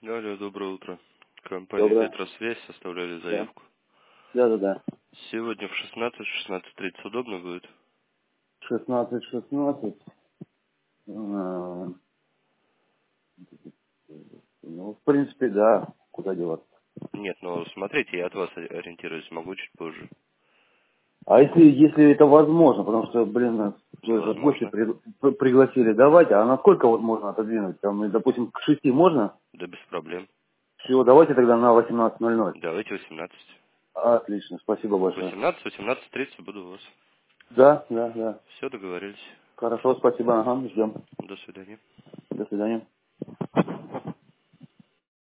Алло, доброе утро. Компания Доброе. Ветросвязь, составляли Да. заявку. Да. Сегодня в 16:30 удобно будет? 16:16. Ну, в принципе, да. Куда деваться? Нет, но смотрите, я от вас ориентируюсь, могу чуть позже. А если это возможно, потому что, нас в гости Возможно. пригласили, давайте, а насколько вот можно отодвинуть? Там, допустим, к 6 можно? Да без проблем. Все, давайте тогда на 18:00. Давайте 18. Отлично, спасибо большое. 18:30 буду у вас. Да. Все, договорились. Хорошо, спасибо, ага, ждем. До свидания. До свидания.